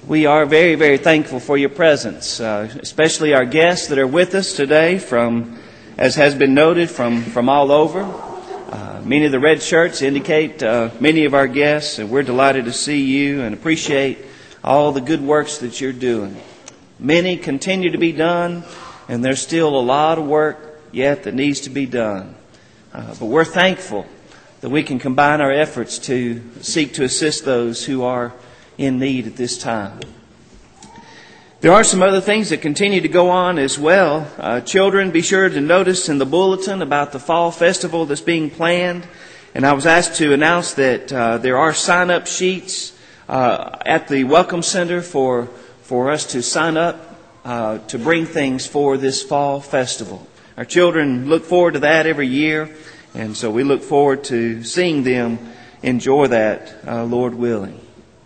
We are very, very thankful for your presence, especially our guests that are with us today from, as has been noted, from all over. Many of the red shirts indicate many of our guests, and we're delighted to see you and appreciate all the good works that you're doing. Many continue to be done, and there's still a lot of work yet that needs to be done. But we're thankful that we can combine our efforts to seek to assist those who are in need at this time. There are some other things that continue to go on as well. Children, be sure to notice in the bulletin about the fall festival that's being planned. And I was asked to announce that there are sign-up sheets at the Welcome Center for us to sign up to bring things for this fall festival. Our children look forward to that every year, and so we look forward to seeing them enjoy that, Lord willing.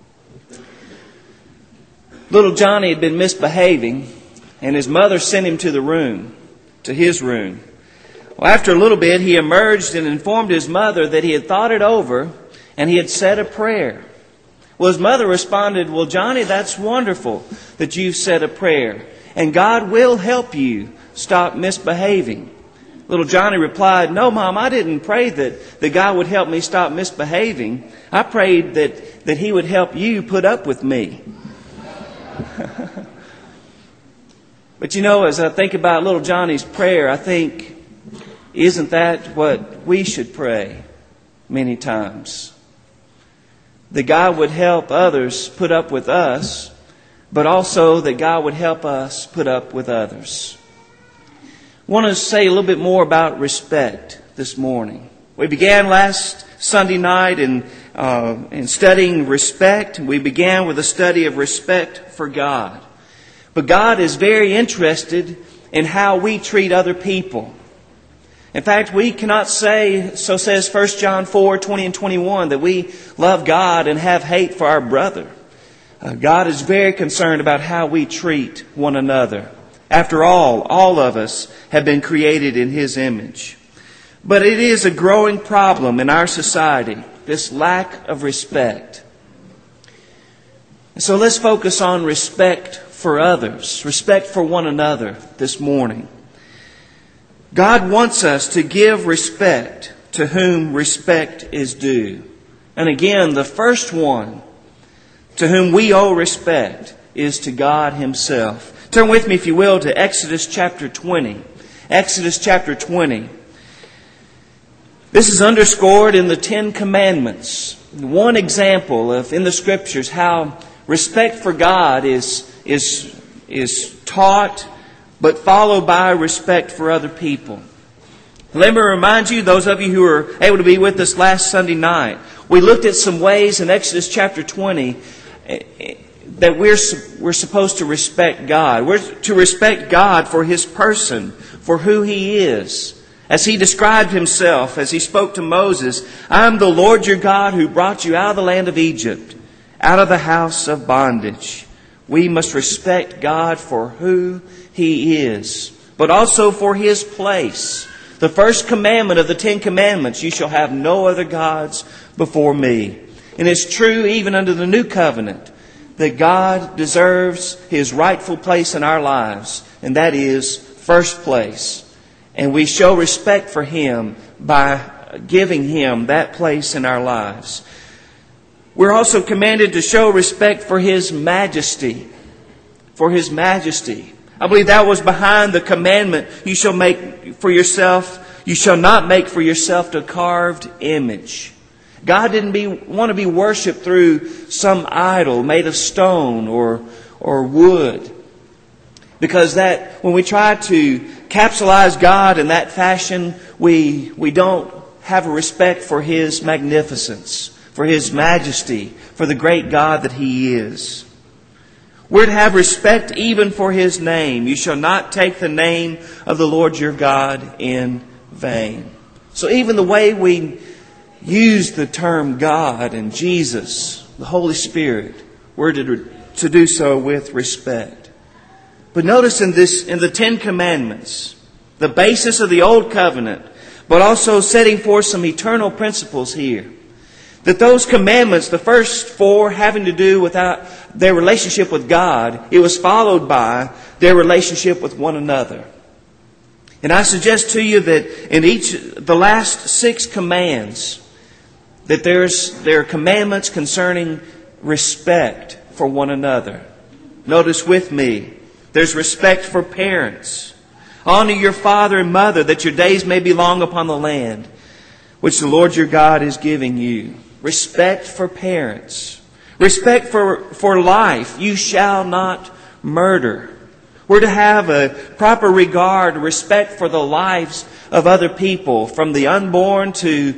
Little Johnny had been misbehaving, and his mother sent him to his room. Well, after a little bit, he emerged and informed his mother that he had thought it over and he had said a prayer. Well, his mother responded, "Well, Johnny, that's wonderful that you've said a prayer, and God will help you stop misbehaving." Little Johnny replied, "No, Mom, I didn't pray that God would help me stop misbehaving. I prayed that He would help you put up with me." But you know, as I think about little Johnny's prayer, I think, isn't that what we should pray many times? That God would help others put up with us, but also that God would help us put up with others. I want to say a little bit more about respect this morning. We began last Sunday night in studying respect. We began with a study of respect for God. But God is very interested in how we treat other people. In fact, we cannot say, so says 1 John 4:20 and 21, that we love God and have hate for our brother. God is very concerned about how we treat one another. After all of us have been created in His image. But it is a growing problem in our society, this lack of respect. So let's focus on respect for others, respect for one another this morning. God wants us to give respect to whom respect is due. And again, the first one to whom we owe respect is to God Himself. Turn with me, if you will, to Exodus chapter 20. Exodus chapter 20. This is underscored in the Ten Commandments. One example of, in the Scriptures, how respect for God is taught, but followed by respect for other people. Let me remind you, those of you who were able to be with us last Sunday night, we looked at some ways in Exodus chapter 20 that we're supposed to respect God. We're to respect God for His person, for who He is. As He described Himself, as He spoke to Moses, "I am the Lord your God who brought you out of the land of Egypt, out of the house of bondage." We must respect God for who He is, but also for His place. The first commandment of the Ten Commandments, "You shall have no other gods before me." And it's true even under the New Covenant that God deserves His rightful place in our lives, and that is first place. And we show respect for Him by giving Him that place in our lives. We're also commanded to show respect for His majesty. For His majesty. I believe that was behind the commandment, "You shall not make for yourself a carved image." God didn't want to be worshipped through some idol made of stone or wood. Because that, when we try to capsulize God in that fashion, we don't have a respect for His magnificence, for His majesty, for the great God that He is. We're to have respect even for His name. "You shall not take the name of the Lord your God in vain." So even the way we use the term God and Jesus, the Holy Spirit, we're to do so with respect. But notice in the Ten Commandments, the basis of the Old Covenant, but also setting forth some eternal principles here. That those commandments, the first 4 having to do with their relationship with God, it was followed by their relationship with one another. And I suggest to you that in the last 6 commands, that there are commandments concerning respect for one another. Notice with me, there's respect for parents. Honor your father and mother, that your days may be long upon the land, which the Lord your God is giving you. Respect for parents. Respect for life. You shall not murder. We're to have a proper regard, respect for the lives of other people, from the unborn to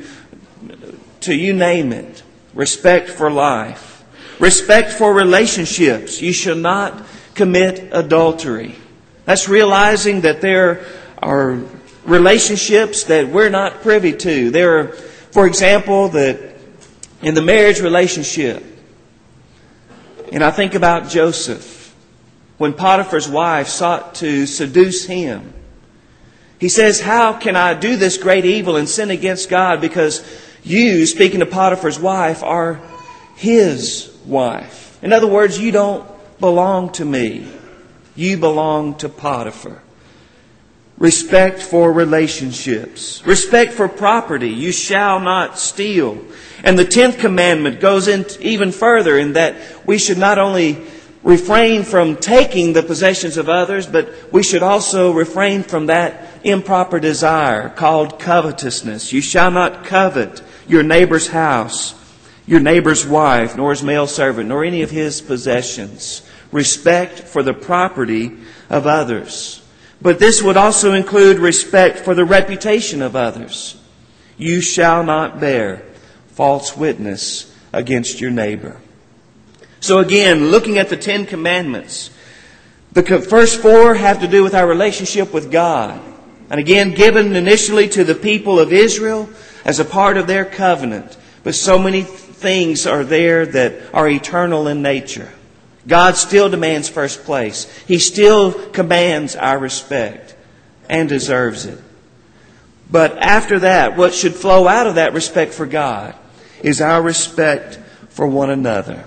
you name it. Respect for life. Respect for relationships. You shall not commit adultery. That's realizing that there are relationships that we're not privy to. There are, for example, that in the marriage relationship, and I think about Joseph, when Potiphar's wife sought to seduce him. He says, how can I do this great evil and sin against God? Because you, speaking to Potiphar's wife, are his wife. In other words, you don't belong to me. You belong to Potiphar. Respect for relationships. Respect for property. You shall not steal. And the 10th commandment goes in even further in that we should not only refrain from taking the possessions of others, but we should also refrain from that improper desire called covetousness. You shall not covet your neighbor's house, your neighbor's wife, nor his male servant, nor any of his possessions. Respect for the property of others. But this would also include respect for the reputation of others. You shall not bear false witness against your neighbor. So again, looking at the 10 commandments, the first 4 have to do with our relationship with God. And again, given initially to the people of Israel as a part of their covenant. But so many things are there that are eternal in nature. God still demands first place. He still commands our respect and deserves it. But after that, what should flow out of that respect for God is our respect for one another.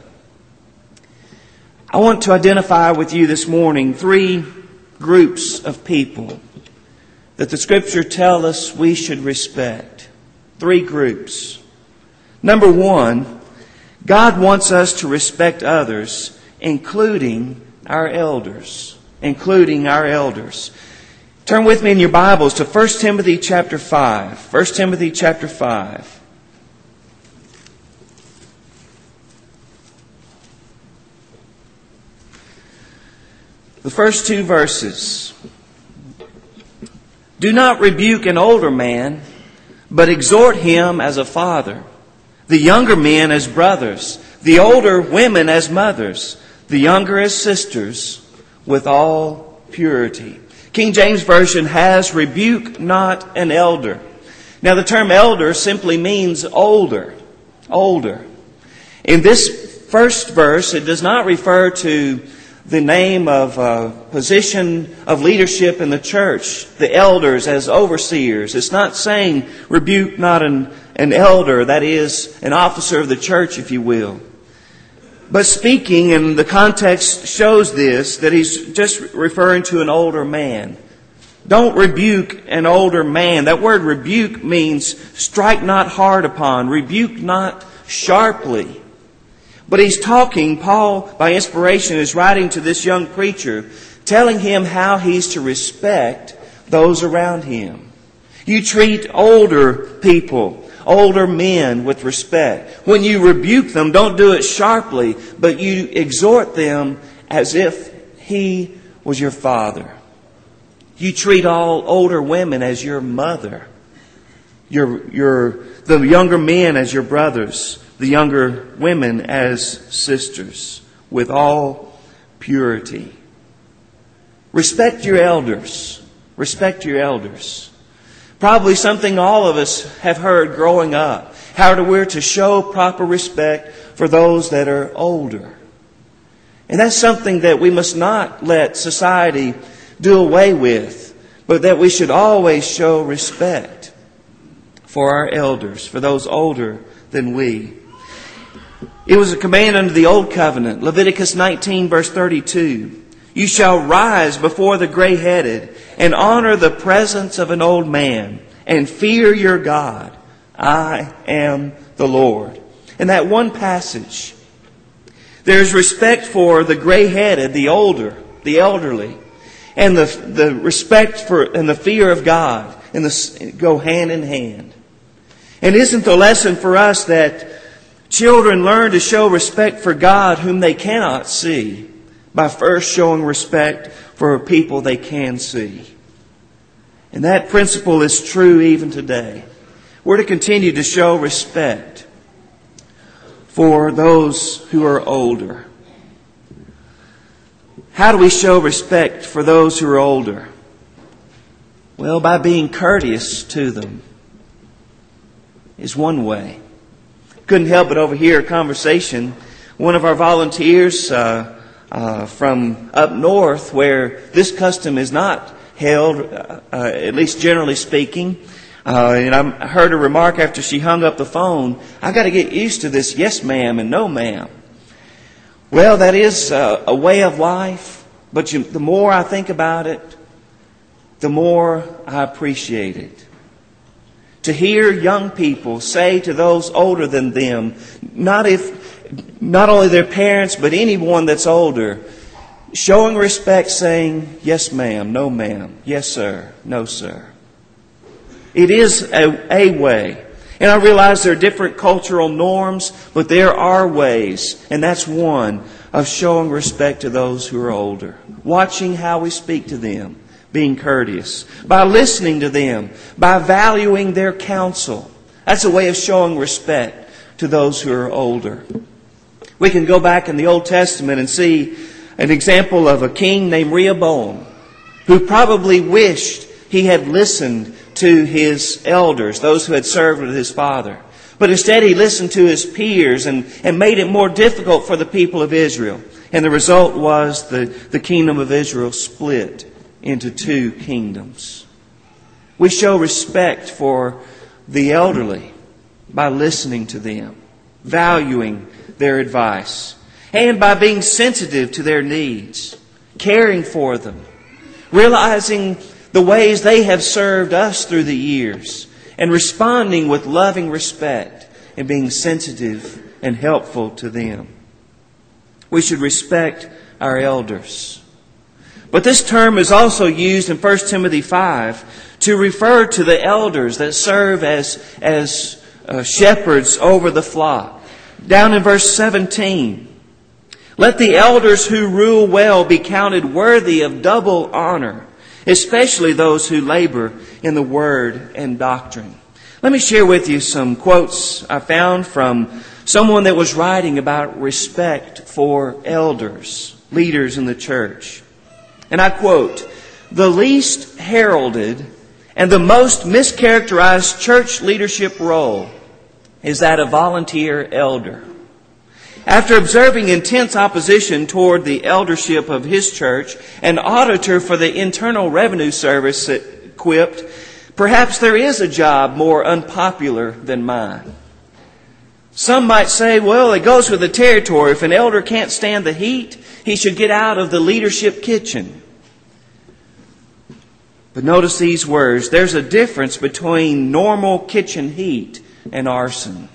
I want to identify with you this morning 3 groups of people that the Scripture tells us we should respect. 3 groups. Number 1, God wants us to respect others, including our elders. Including our elders. Turn with me in your Bibles to 1 Timothy chapter 5. 1 Timothy chapter 5. The first 2 verses. Do not rebuke an older man, but exhort him as a father, the younger men as brothers, the older women as mothers, the younger as sisters, with all purity. King James Version has, rebuke not an elder. Now the term elder simply means older. Older. In this first verse, it does not refer to the name of a position of leadership in the church, the elders as overseers. It's not saying rebuke not an elder, that is, an officer of the church, if you will. But speaking, and the context shows this, that he's just referring to an older man. Don't rebuke an older man. That word rebuke means strike not hard upon, rebuke not sharply. But he's talking, Paul, by inspiration, is writing to this young preacher, telling him how he's to respect those around him. You treat older people, older men with respect. When you rebuke them, don't do it sharply, but you exhort them as if he was your father. You treat all older women as your mother. The younger men as your brothers. The younger women as sisters, with all purity. Respect your elders. Respect your elders. Probably something all of us have heard growing up. How we're to show proper respect for those that are older. And that's something that we must not let society do away with, but that we should always show respect for our elders, for those older than we. It was a command under the Old Covenant. Leviticus 19 verse 32. You shall rise before the gray-headed and honor the presence of an old man and fear your God. I am the Lord. In that one passage, there's respect for the gray-headed, the older, the elderly, and the respect for and the fear of God, and go hand in hand. And isn't the lesson for us that children learn to show respect for God whom they cannot see by first showing respect for people they can see? And that principle is true even today. We're to continue to show respect for those who are older. How do we show respect for those who are older? Well, by being courteous to them is one way. Couldn't help but overhear a conversation. One of our volunteers from up north, where this custom is not held, at least generally speaking. And I heard her remark after she hung up the phone, "I got to get used to this yes ma'am and no ma'am." Well, that is a way of life, but the more I think about it, the more I appreciate it. To hear young people say to those older than them, not only their parents, but anyone that's older, showing respect, saying, "Yes, ma'am," "No, ma'am," "Yes, sir," "No, sir." It is a way. And I realize there are different cultural norms, but there are ways, and that's one of showing respect to those who are older. Watching how we speak to them, being courteous, by listening to them, by valuing their counsel. That's a way of showing respect to those who are older. We can go back in the Old Testament and see an example of a king named Rehoboam, who probably wished he had listened to his elders, those who had served with his father. But instead he listened to his peers and made it more difficult for the people of Israel. And the result was the kingdom of Israel split into two kingdoms. We show respect for the elderly by listening to them, valuing their advice, and by being sensitive to their needs, caring for them, realizing the ways they have served us through the years, and responding with loving respect and being sensitive and helpful to them. We should respect our elders. But this term is also used in 1 Timothy 5 to refer to the elders that serve as shepherds over the flock. Down in verse 17, "Let the elders who rule well be counted worthy of double honor, especially those who labor in the word and doctrine." Let me share with you some quotes I found from someone that was writing about respect for elders, leaders in the church. And I quote, "The least heralded and the most mischaracterized church leadership role is that of volunteer elder. After observing intense opposition toward the eldership of his church, an auditor for the Internal Revenue Service quipped, 'Perhaps there is a job more unpopular than mine.' Some might say, well, it goes with the territory. If an elder can't stand the heat, he should get out of the leadership kitchen." But notice these words. There's a difference between normal kitchen heat and arson.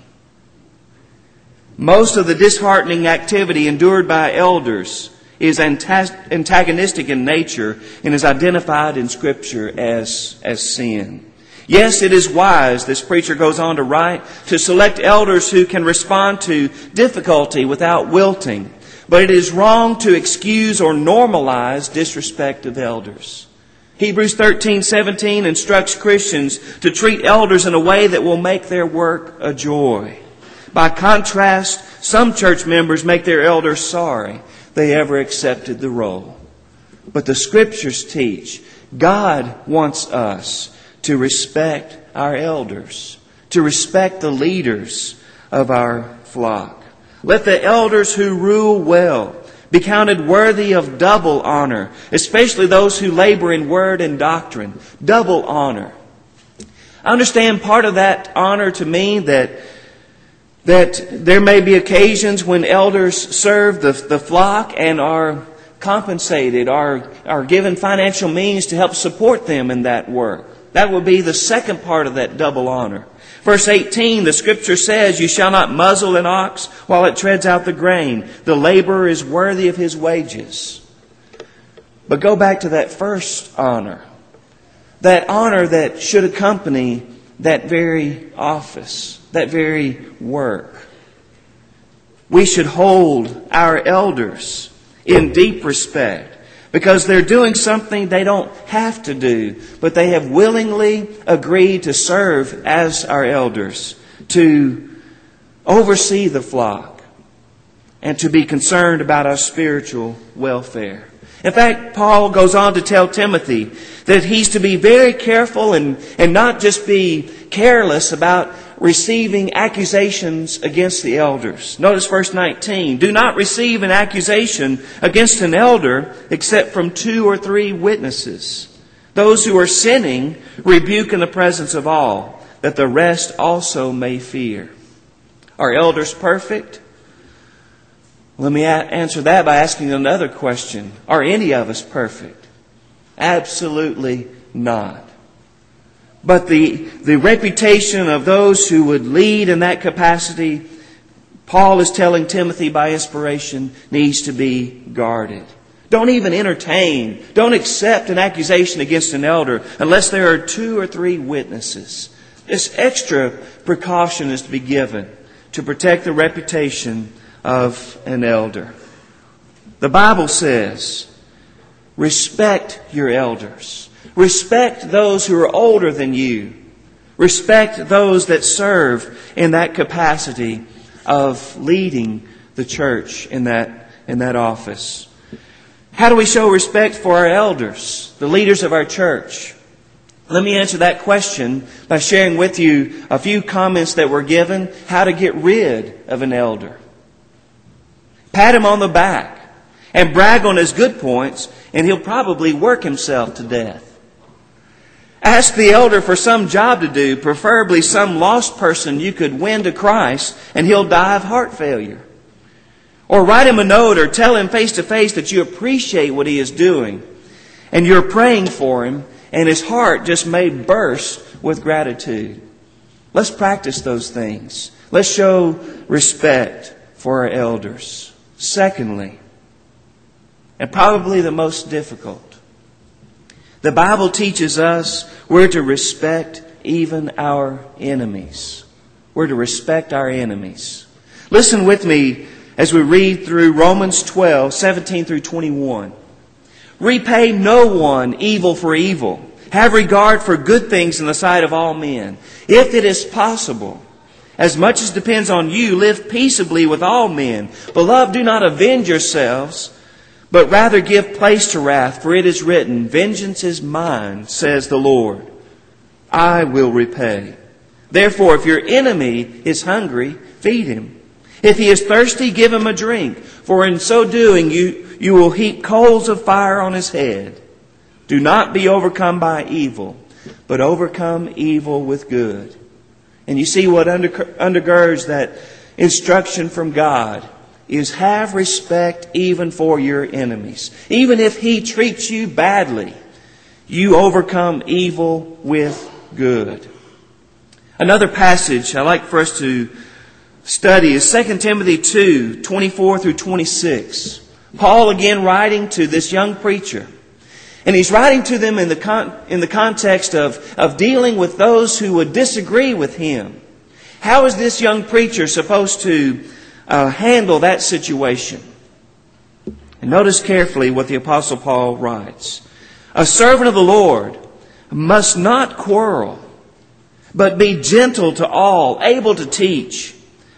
Most of the disheartening activity endured by elders is antagonistic in nature and is identified in Scripture as sin. Yes, it is wise, this preacher goes on to write, to select elders who can respond to difficulty without wilting. But it is wrong to excuse or normalize disrespect of elders. Hebrews 13:17 instructs Christians to treat elders in a way that will make their work a joy. By contrast, some church members make their elders sorry they ever accepted the role. But the Scriptures teach God wants us to respect our elders, to respect the leaders of our flock. Let the elders who rule well be counted worthy of double honor, especially those who labor in word and doctrine. Double honor. I understand part of that honor to mean that That there may be occasions when elders serve the flock and are compensated, are given financial means to help support them in that work. That will be the second part of that double honor. Verse 18, the Scripture says, "You shall not muzzle an ox while it treads out the grain. The laborer is worthy of his wages." But go back to that first honor. That honor that should accompany that very office, that very work. We should hold our elders in deep respect because they're doing something they don't have to do, but they have willingly agreed to serve as our elders, to oversee the flock, and to be concerned about our spiritual welfare. In fact, Paul goes on to tell Timothy that he's to be very careful and not just be careless about receiving accusations against the elders. Notice verse 19. "Do not receive an accusation against an elder except from 2 or 3 witnesses. Those who are sinning rebuke in the presence of all, that the rest also may fear." Are elders perfect? Let me answer that by asking another question. Are any of us perfect? Absolutely not. But the reputation of those who would lead in that capacity, Paul is telling Timothy by inspiration, needs to be guarded. Don't even entertain, don't accept an accusation against an elder unless there are 2 or 3 witnesses. This extra precaution is to be given to protect the reputation of an elder. The Bible says, respect your elders. Respect those who are older than you. Respect those that serve in that capacity of leading the church in that office. How do we show respect for our elders, the leaders of our church? Let me answer that question by sharing with you a few comments that were given, how to get rid of an elder. Pat him on the back and brag on his good points, and he'll probably work himself to death. Ask the elder for some job to do, preferably some lost person you could win to Christ, and he'll die of heart failure. Or write him a note or tell him face to face that you appreciate what he is doing, and you're praying for him, and his heart just may burst with gratitude. Let's practice those things. Let's show respect for our elders. Secondly, and probably the most difficult, the Bible teaches us we're to respect even our enemies. We're to respect our enemies. Listen with me as we read through Romans 12, 17 through 21. "Repay no one evil for evil. Have regard for good things in the sight of all men. If it is possible, as much as depends on you, live peaceably with all men. Beloved, do not avenge yourselves, but rather give place to wrath, for it is written, 'Vengeance is mine, says the Lord. I will repay.' Therefore, if your enemy is hungry, feed him. If he is thirsty, give him a drink, for in so doing you will heap coals of fire on his head. Do not be overcome by evil, but overcome evil with good." And you see what undergirds that instruction from God is have respect even for your enemies. Even if he treats you badly, you overcome evil with good. Another passage I'd like for us to study is 2 Timothy 2, 24 through 26. Paul again writing to this young preacher. And he's writing to them in the context of dealing with those who would disagree with him. How is this young preacher supposed to handle that situation? And notice carefully what the Apostle Paul writes. "A servant of the Lord must not quarrel, but be gentle to all, able to teach,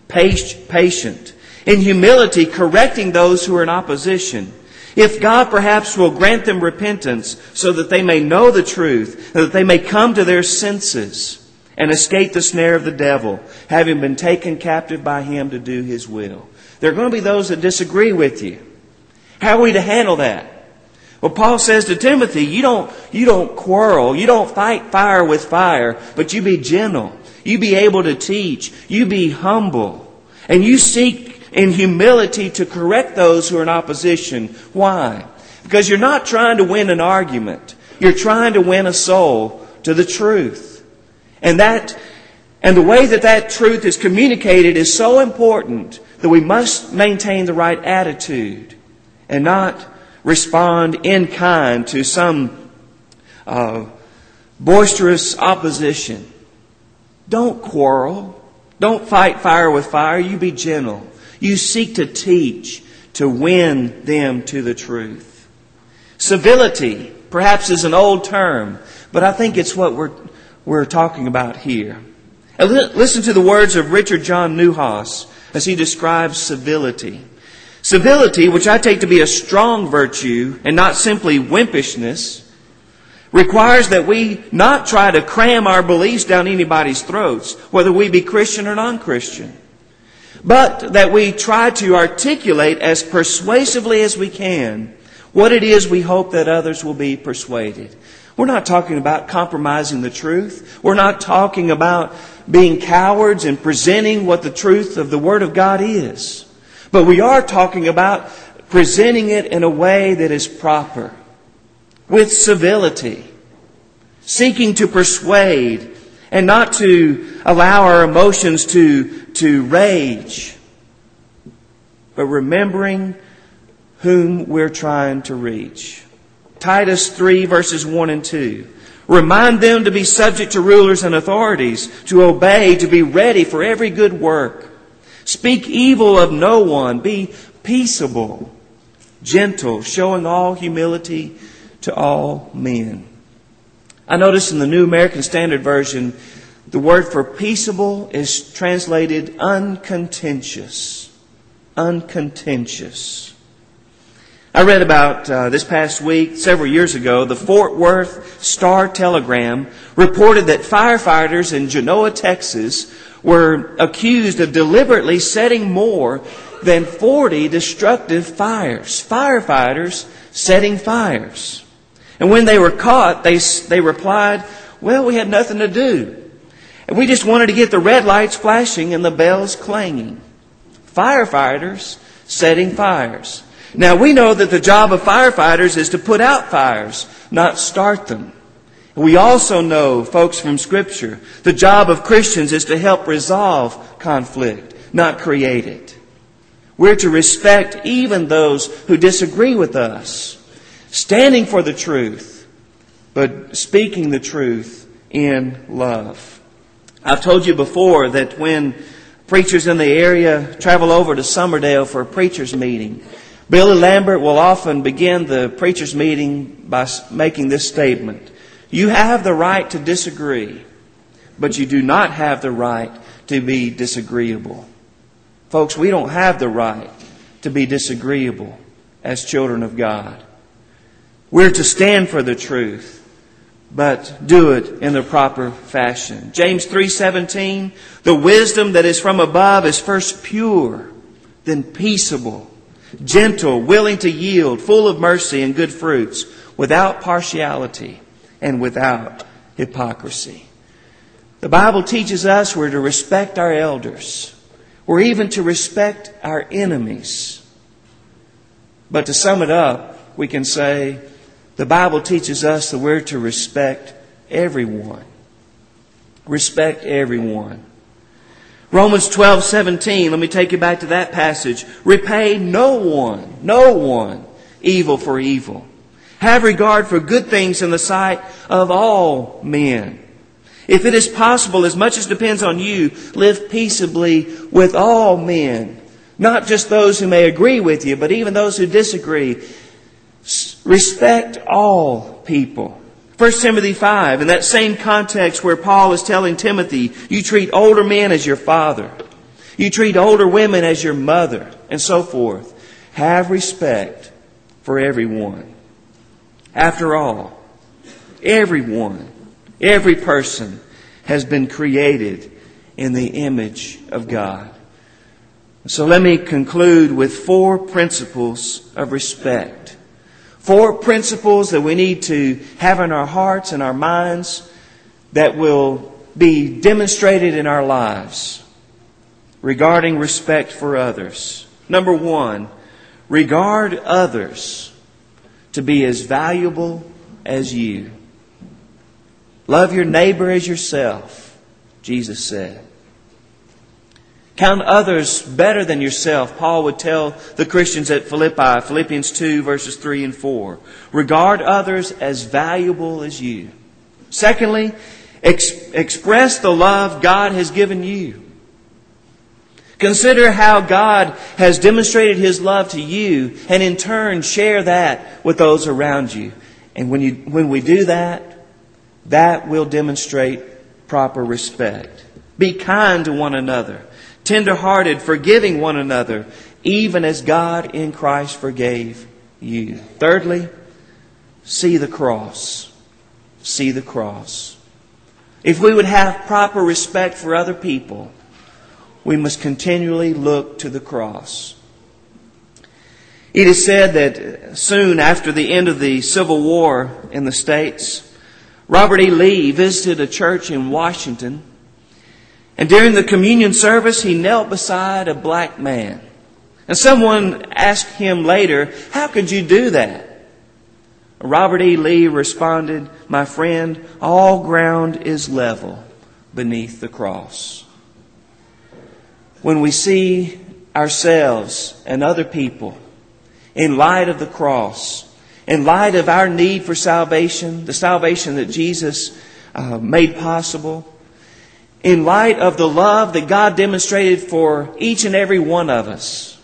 patient, in humility correcting those who are in opposition. If God perhaps will grant them repentance so that they may know the truth, that they may come to their senses and escape the snare of the devil, having been taken captive by him to do his will." There are going to be those that disagree with you. How are we to handle that? Well, Paul says to Timothy, you don't quarrel, you don't fight fire with fire, but you be gentle. You be able to teach. You be humble. And you seek in humility to correct those who are in opposition. Why? Because you're not trying to win an argument. You're trying to win a soul to the truth. And the way that truth is communicated is so important that we must maintain the right attitude and not respond in kind to some boisterous opposition. Don't quarrel. Don't fight fire with fire. You be gentle. You seek to teach, to win them to the truth. Civility, perhaps, is an old term, but I think it's what we're talking about here. And listen to the words of Richard John Neuhaus as he describes civility. Civility, which I take to be a strong virtue and not simply wimpishness, requires that we not try to cram our beliefs down anybody's throats, whether we be Christian or non-Christian, but that we try to articulate as persuasively as we can what it is we hope that others will be persuaded. We're not talking about compromising the truth. We're not talking about being cowards and presenting what the truth of the Word of God is. But we are talking about presenting it in a way that is proper, with civility, seeking to persuade and not to allow our emotions to rage, but remembering whom we're trying to reach. Titus 3 verses 1 and 2. Remind them to be subject to rulers and authorities, to obey, to be ready for every good work. Speak evil of no one. Be peaceable, gentle, showing all humility to all men. I notice in the New American Standard Version, the word for peaceable is translated uncontentious. Uncontentious. I read about this past week, several years ago, the Fort Worth Star-Telegram reported that firefighters in Genoa, Texas, were accused of deliberately setting more than 40 destructive fires. Firefighters setting fires. And when they were caught, they replied, well, we had nothing to do. And we just wanted to get the red lights flashing and the bells clanging. Firefighters setting fires. Now, we know that the job of firefighters is to put out fires, not start them. We also know, folks, from Scripture, the job of Christians is to help resolve conflict, not create it. We're to respect even those who disagree with us, standing for the truth, but speaking the truth in love. I've told you before that when preachers in the area travel over to Summerdale for a preacher's meeting, Billy Lambert will often begin the preacher's meeting by making this statement. You have the right to disagree, but you do not have the right to be disagreeable. Folks, we don't have the right to be disagreeable as children of God. We're to stand for the truth, but do it in the proper fashion. James 3:17, the wisdom that is from above is first pure, then peaceable, gentle, willing to yield, full of mercy and good fruits, without partiality and without hypocrisy. The Bible teaches us we're to respect our elders. We're even to respect our enemies. But to sum it up, we can say the Bible teaches us that we're to respect everyone. Respect everyone. Romans 12:17, let me take you back to that passage. Repay no one evil for evil. Have regard for good things in the sight of all men. If it is possible, as much as depends on you, live peaceably with all men. Not just those who may agree with you, but even those who disagree. Respect all people. 1 Timothy 5, in that same context where Paul is telling Timothy, you treat older men as your father. You treat older women as your mother, and so forth. Have respect for everyone. After all, everyone, every person has been created in the image of God. So let me conclude with 4 principles of respect. 4 principles that we need to have in our hearts and our minds that will be demonstrated in our lives. regarding respect for others. Number one, regard others to be as valuable as you. Love your neighbor as yourself, Jesus said. Count others better than yourself, Paul would tell the Christians at Philippi, Philippians 2, verses 3 and 4. Regard others as valuable as you. Secondly, express the love God has given you. Consider how God has demonstrated His love to you, and in turn share that with those around you. And when we do that, that will demonstrate proper respect. Be kind to one another, tender-hearted, forgiving one another, even as God in Christ forgave you. Thirdly, see the cross. See the cross. If we would have proper respect for other people, we must continually look to the cross. It is said that soon after the end of the Civil War in the States, Robert E. Lee visited a church in Washington, and during the communion service, he knelt beside a black man. And someone asked him later, "How could you do that?" Robert E. Lee responded, "My friend, all ground is level beneath the cross." When we see ourselves and other people in light of the cross, in light of our need for salvation, the salvation that Jesus made possible, in light of the love that God demonstrated for each and every one of us,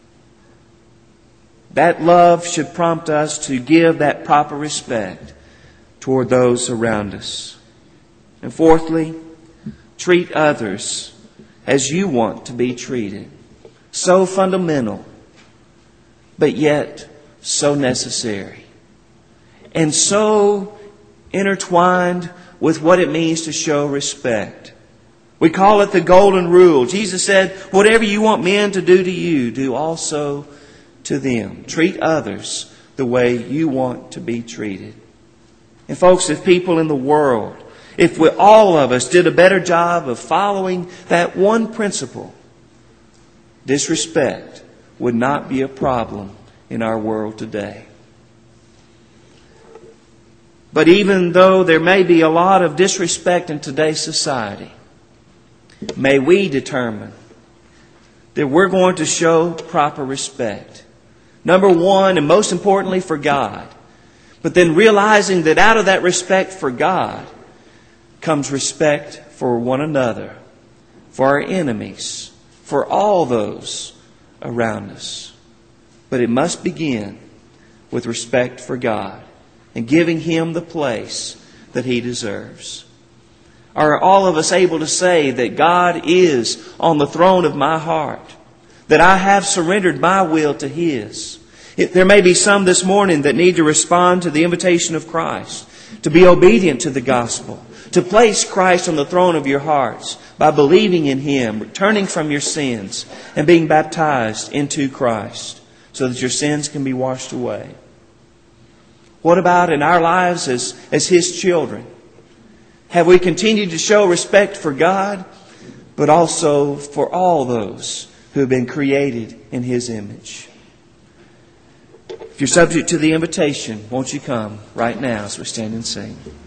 that love should prompt us to give that proper respect toward those around us. And fourthly, treat others as you want to be treated. So fundamental, but yet so necessary. And so intertwined with what it means to show respect. We call it the golden rule. Jesus said, whatever you want men to do to you, do also to them. Treat others the way you want to be treated. And folks, if people in the world, if all of us did a better job of following that one principle, disrespect would not be a problem in our world today. But even though there may be a lot of disrespect in today's society, may we determine that we're going to show proper respect. Number one, and most importantly, for God. But then realizing that out of that respect for God comes respect for one another, for our enemies, for all those around us. But it must begin with respect for God and giving Him the place that He deserves. Are all of us able to say that God is on the throne of my heart, that I have surrendered my will to His? There may be some this morning that need to respond to the invitation of Christ, to be obedient to the gospel, to place Christ on the throne of your hearts by believing in Him, turning from your sins, and being baptized into Christ so that your sins can be washed away. What about in our lives as His children? Have we continued to show respect for God, but also for all those who have been created in His image? If you're subject to the invitation, won't you come right now as we stand and sing?